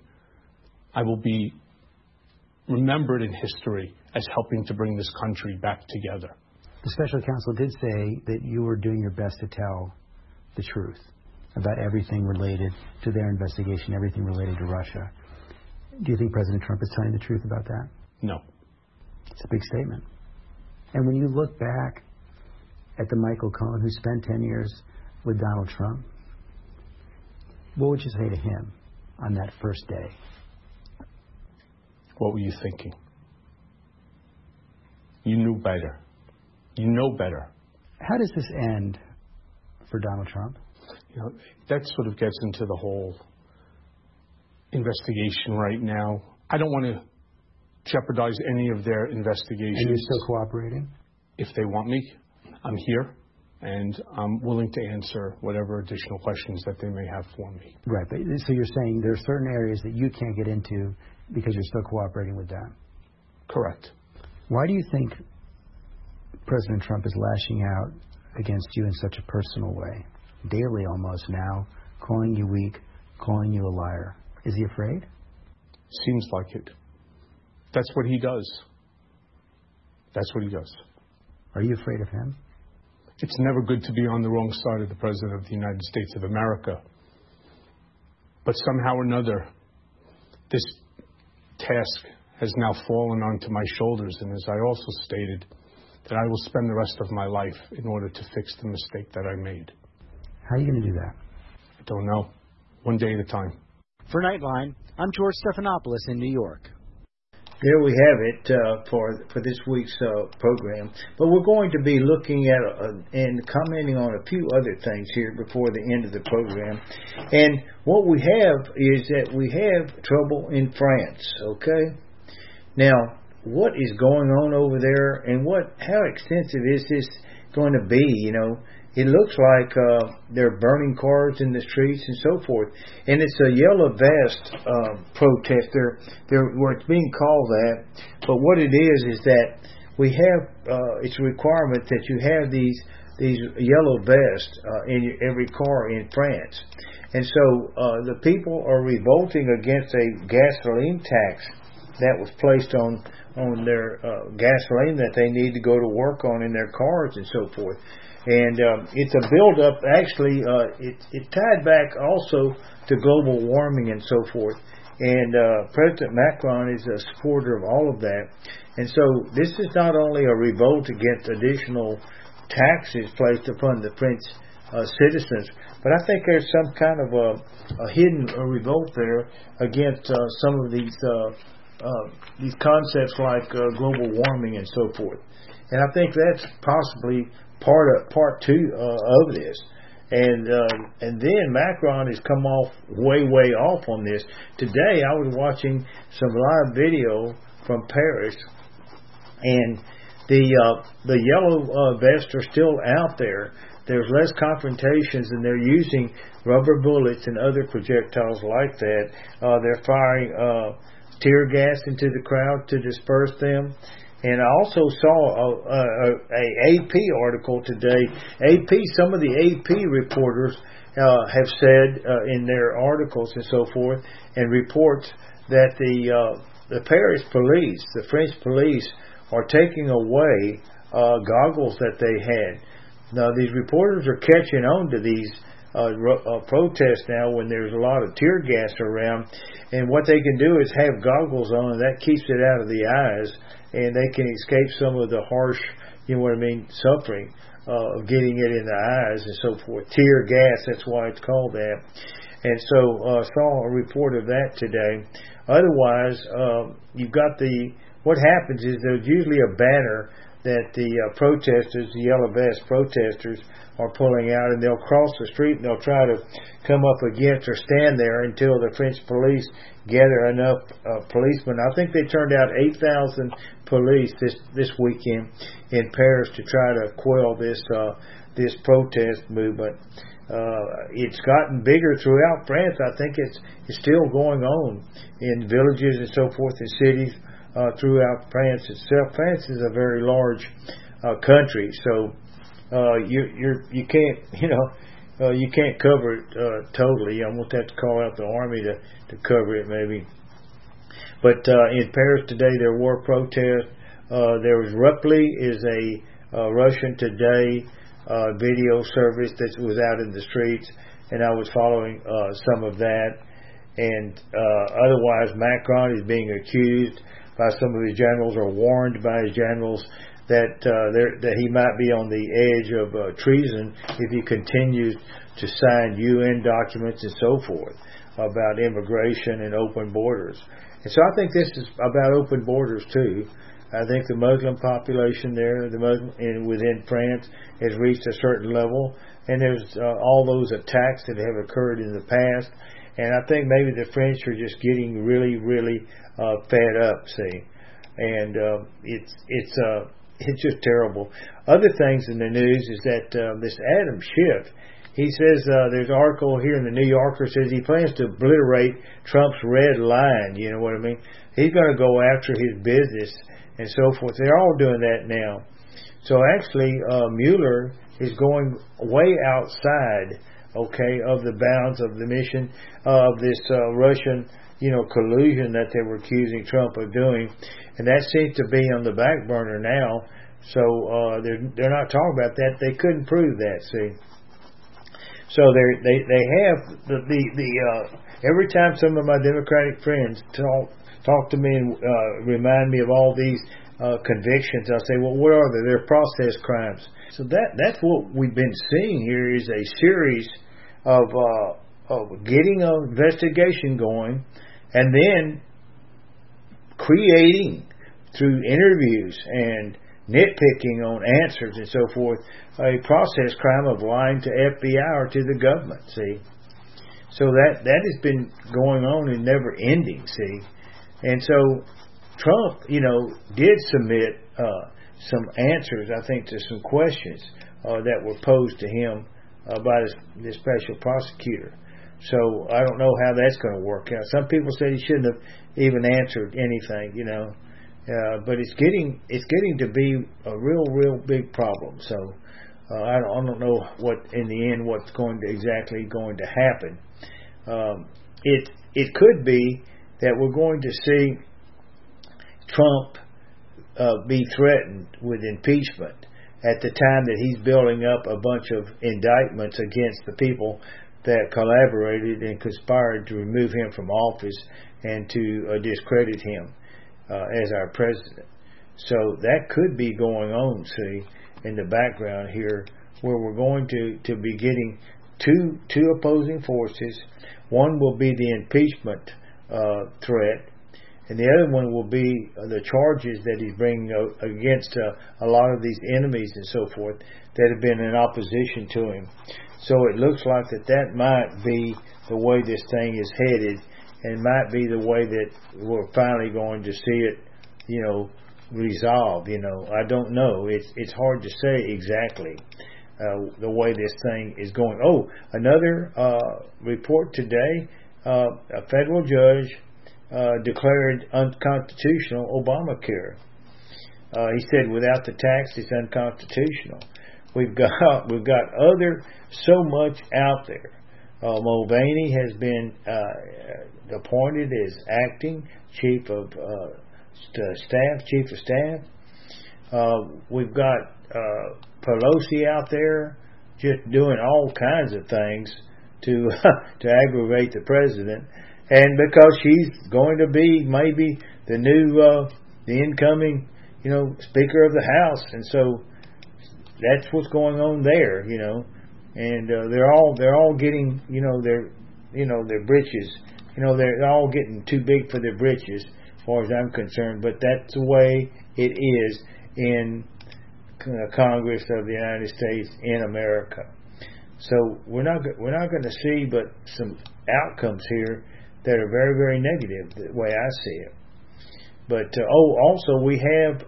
I will be remembered in history as helping to bring this country back together. The special counsel did say that you were doing your best to tell the truth about everything related to their investigation, everything related to Russia. Do you think President Trump is telling the truth about that? No. It's a big statement. And when you look back at the Michael Cohen who spent 10 years with Donald Trump, what would you say to him on that first day? What were you thinking? You knew better. You know better. How does this end for Donald Trump? You know, that sort of gets into the whole investigation right now. I don't want to jeopardize any of their investigations. And you're still cooperating? If they want me, I'm here, and I'm willing to answer whatever additional questions that they may have for me. Right, but so you're saying there are certain areas that you can't get into because you're still cooperating with them? Correct. Why do you think President Trump is lashing out against you in such a personal way? Daily almost now, calling you weak, calling you a liar. Is he afraid? Seems like it. That's what he does. That's what he does. Are you afraid of him? It's never good to be on the wrong side of the President of the United States of America. But somehow or another, this task has now fallen onto my shoulders. And as I also stated, that I will spend the rest of my life in order to fix the mistake that I made. How are you going to do that? I don't know. One day at a time. For Nightline, I'm George Stephanopoulos in New York. There we have it for this week's program. But we're going to be looking at and commenting on a few other things here before the end of the program. And what we have is that we have trouble in France, okay? Now, what is going on over there, and how extensive is this going to be? You know, it looks like they're burning cars in the streets and so forth. And it's a yellow vest protest. Where it's being called that. But what it is that we have, it's a requirement that you have these yellow vests in every car in France. And so the people are revolting against a gasoline tax that was placed on their gasoline that they need to go to work on in their cars and so forth. And it's a build-up. Actually, it tied back also to global warming and so forth. And President Macron is a supporter of all of that. And so this is not only a revolt against additional taxes placed upon the French citizens, but I think there's some kind of a hidden revolt there against some of these concepts like global warming and so forth. And I think that's possibly part two of this. And then Macron has come off way off on this. Today I was watching some live video from Paris, and the yellow vests are still out there. There's less confrontations, and they're using rubber bullets and other projectiles like that. They're firing tear gas into the crowd to disperse them. And I also saw a AP article today. Some of the AP reporters have said in their articles and so forth, and reports that the Paris police, the French police, are taking away goggles that they had. Now, these reporters are catching on to these protests now when there's a lot of tear gas around, and what they can do is have goggles on, and that keeps it out of the eyes, and they can escape some of the harsh, suffering of getting it in the eyes and so forth. Tear gas, that's why it's called that. And so saw a report of that today. Otherwise, you've got what happens is there's usually a banner that the protesters, the yellow vest protesters, are pulling out, and they'll cross the street and they'll try to come up against or stand there until the French police gather enough policemen. I think they turned out 8,000 police this weekend in Paris to try to quell this protest movement. It's gotten bigger throughout France. I think it's still going on in villages and so forth, in cities throughout France itself. France is a very large country, so you can't you can't cover it totally. I'm going to have to call out the army to cover it maybe. But in Paris today there were protests. There was Rupli is a Russian Today video service that was out in the streets, and I was following some of that. And otherwise, Macron is being accused by some of his generals, or warned by his generals, that he might be on the edge of treason if he continues to sign UN documents and so forth about immigration and open borders. And so I think this is about open borders too. I think the Muslim population there, within France, has reached a certain level, and there's all those attacks that have occurred in the past. And I think maybe the French are just getting really fed up, see. And it's just terrible. Other things in the news is that this Adam Schiff, he says there's an article here in the New Yorker says he plans to obliterate Trump's red line. You know what I mean? He's going to go after his business and so forth. They're all doing that now. So actually, Mueller is going way outside, of the bounds of the mission of this Russian, collusion that they were accusing Trump of doing, and that seems to be on the back burner now. So they're not talking about that. They couldn't prove that. See, so they have the every time some of my Democratic friends talk to me and remind me of all these convictions, I say, well, what are they? They're process crimes. So that's what we've been seeing here is a series of getting an investigation going, and then creating through interviews and nitpicking on answers and so forth a process crime of lying to FBI or to the government. See, so that has been going on and never ending. See, and so Trump, did submit some answers, I think, to some questions that were posed to him by the special prosecutor. So I don't know how that's going to work out. Some people said he shouldn't have even answered anything, but it's getting to be a real big problem. So I don't know what in the end what's exactly going to happen. It could be that we're going to see Trump be threatened with impeachment at the time that he's building up a bunch of indictments against the people that collaborated and conspired to remove him from office and to discredit him as our president. So that could be going on, see, in the background here, where we're going to be getting two opposing forces. One will be the impeachment threat, and the other one will be the charges that he's bringing against a lot of these enemies and so forth that have been in opposition to him. So it looks like that might be the way this thing is headed, and might be the way that we're finally going to see it, resolved. I don't know. It's hard to say exactly the way this thing is going. Oh, another report today, a federal judge declared unconstitutional Obamacare. He said without the tax it's unconstitutional. We've got so much out there. Mulvaney has been appointed as acting chief of staff. We've got Pelosi out there just doing all kinds of things to aggravate the president, and because she's going to be maybe the new the incoming Speaker of the House, and so that's what's going on there, and they're all getting their britches, they're all getting too big for their britches as far as I'm concerned, but that's the way it is in Congress of the United States in America. So we're not going to see but some outcomes here that are very, very negative the way I see it. But also we have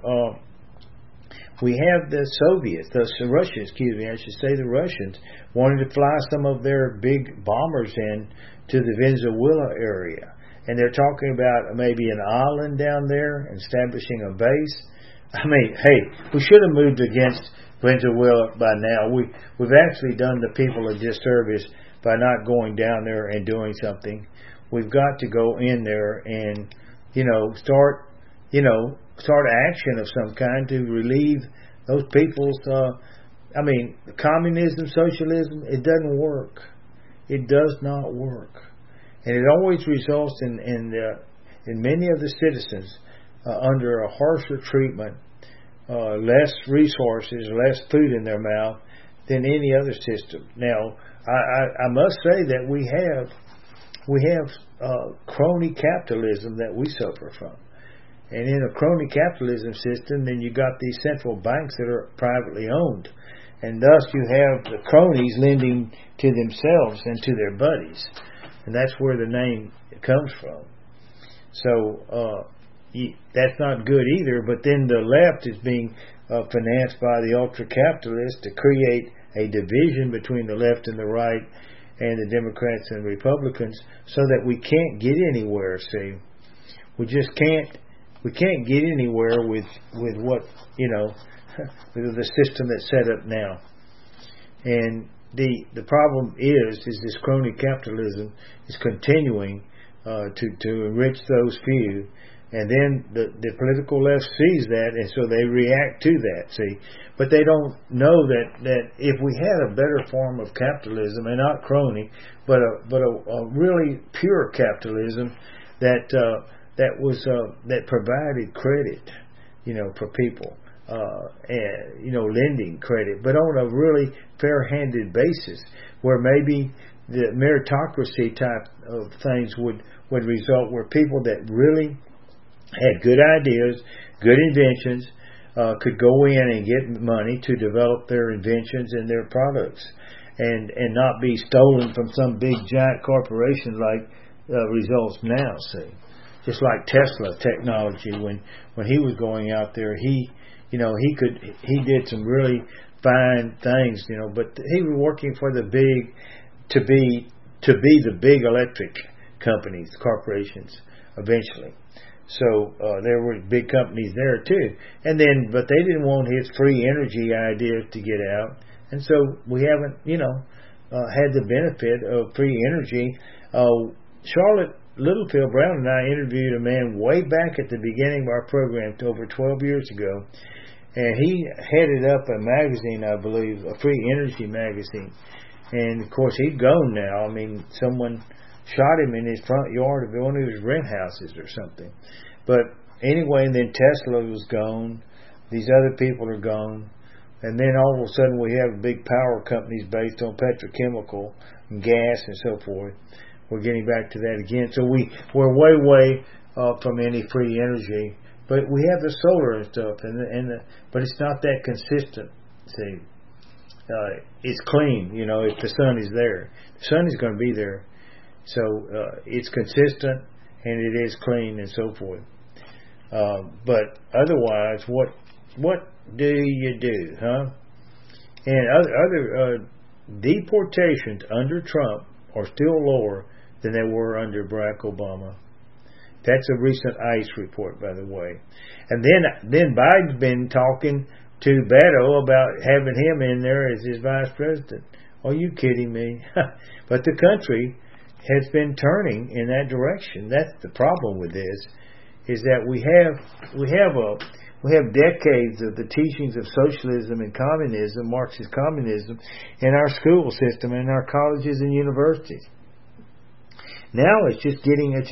the Soviets, the Russians, the Russians wanted to fly some of their big bombers in to the Venezuela area, and they're talking about maybe an island down there and establishing a base. I mean, hey, we should have moved against Venezuela by now. We've actually done the people a disservice by not going down there and doing something. We've got to go in there and start action of some kind to relieve those people's. Communism, socialism, it doesn't work. It does not work, and it always results in many of the citizens under a harsher treatment, less resources, less food in their mouth than any other system. Now, I must say that we have crony capitalism that we suffer from. And in a crony capitalism system, then you got these central banks that are privately owned. And thus you have the cronies lending to themselves and to their buddies. And that's where the name comes from. So that's not good either. But then the left is being financed by the ultra-capitalists to create a division between the left and the right and the Democrats and Republicans, so that we can't get anywhere. See, we just can't. We can't get anywhere with what with the system that's set up now. And the problem is this crony capitalism is continuing to enrich those few, and then the political left sees that, and so they react to that. See, but they don't know that if we had a better form of capitalism, and not crony, but a really pure capitalism that provided credit, for people, and lending credit, but on a really fair-handed basis, where maybe the meritocracy type of things would result, where people that really had good ideas, good inventions, could go in and get money to develop their inventions and their products, and not be stolen from some big giant corporation like results now. See, just like Tesla technology, when he was going out there, he did some really fine things, but he was working for the big to be the big electric companies, corporations, eventually. So there were big companies there too, but they didn't want his free energy ideas to get out, and so we haven't had the benefit of free energy. Charlotte Littlefield Brown and I interviewed a man way back at the beginning of our program over 12 years ago, and he headed up a magazine, I believe, a free energy magazine. And, of course, he's gone now. I mean, someone shot him in his front yard of one of his rent houses or something. But anyway, and then Tesla was gone. These other people are gone. And then all of a sudden we have big power companies based on petrochemical and gas and so forth. We're getting back to that again. So we're way from any free energy. But we have the solar and stuff, but it's not that consistent. See, it's clean, if the sun is there. The sun is going to be there. So it's consistent and it is clean and so forth. But otherwise, what do you do, huh? And other deportations under Trump are still lower than they were under Barack Obama. That's a recent ICE report, by the way. And then Biden's been talking to Beto about having him in there as his vice president. Are you kidding me? But the country has been turning in that direction. That's the problem with this, is that we have decades of the teachings of socialism and communism, Marxist communism, in our school system, in our colleges and universities. Now it's just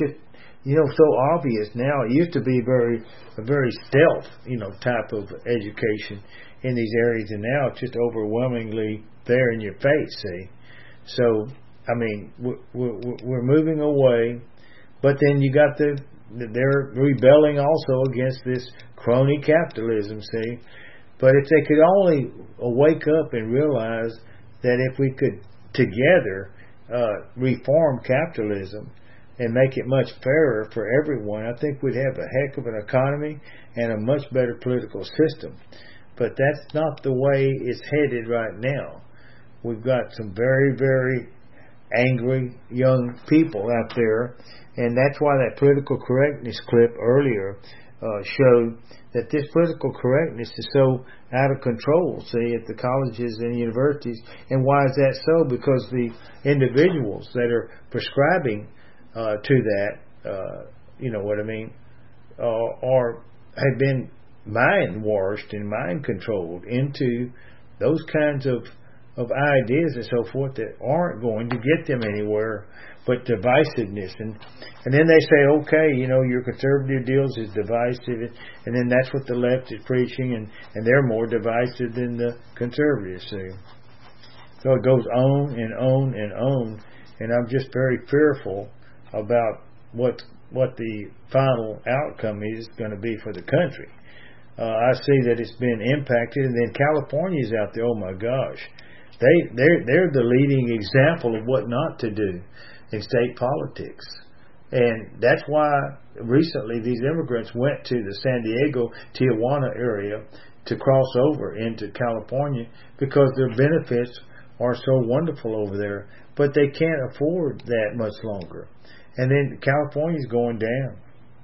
so obvious now. It used to be a very stealth, type of education in these areas, and now it's just overwhelmingly there in your face, see. So, I mean, we're moving away, but then you got they're rebelling also against this crony capitalism, see. But if they could only wake up and realize that if we could together reform capitalism and make it much fairer for everyone, I think we'd have a heck of an economy and a much better political system. But that's not the way it's headed right now. We've got some very, very angry young people out there, and that's why that political correctness clip earlier showed that this political correctness is so out of control, see, at the colleges and universities. And why is that so? Because the individuals that are prescribing to that, you know what I mean, have been mind washed and mind controlled into those kinds of ideas and so forth that aren't going to get them anywhere but divisiveness. And then they say, okay, your conservative deals is divisive, and then that's what the left is preaching, and they're more divisive than the conservatives, see. So it goes on and on and on, and I'm just very fearful about what the final outcome is going to be for the country. I see that it's been impacted, and then California's out there. Oh my gosh, they're the leading example of what not to do in state politics, and that's why recently these immigrants went to the San Diego, Tijuana area to cross over into California because their benefits are so wonderful over there, but they can't afford that much longer. And then California's going down.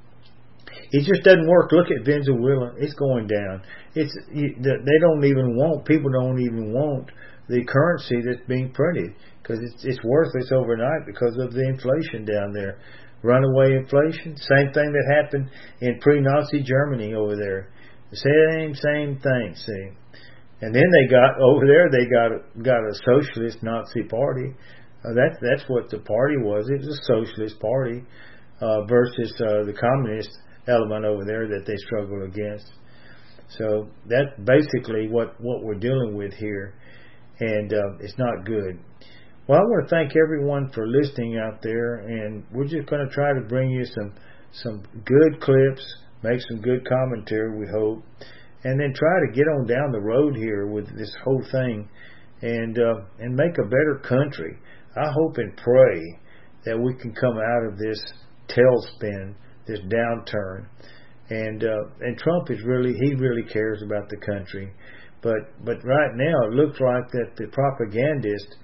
It just doesn't work. Look at Venezuela; it's going down. They don't even want. People don't even want the currency that's being printed because it's worthless overnight because of the inflation down there. Runaway inflation. Same thing that happened in pre-Nazi Germany over there. The same thing. See, and then they got over there. They got a socialist Nazi party. That's what the party was. It was a socialist party versus the communist element over there that they struggle against. So that's basically what we're dealing with here, and it's not good. Well, I want to thank everyone for listening out there, and we're just going to try to bring you some good clips, make some good commentary, we hope, and then try to get on down the road here with this whole thing and make a better country. I hope and pray that we can come out of this tailspin, this downturn, and Trump really cares about the country, but right now it looks like that the propagandists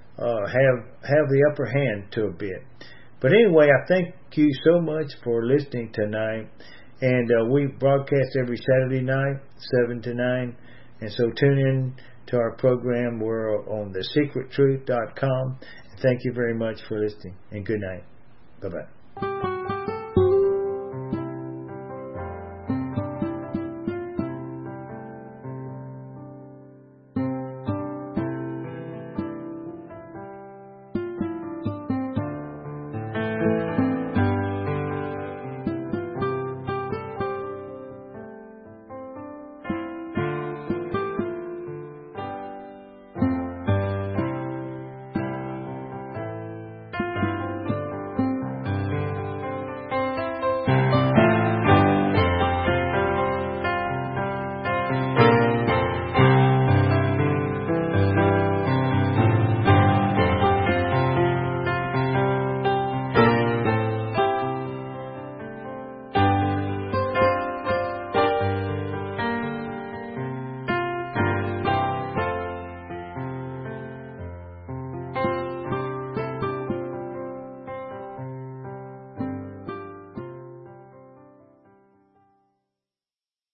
have the upper hand to a bit. But anyway, I thank you so much for listening tonight, and we broadcast every Saturday night, 7 to 9, and so tune in to our program. We're on thesecrettruth.com. Thank you very much for listening, and good night. Bye-bye. Bye.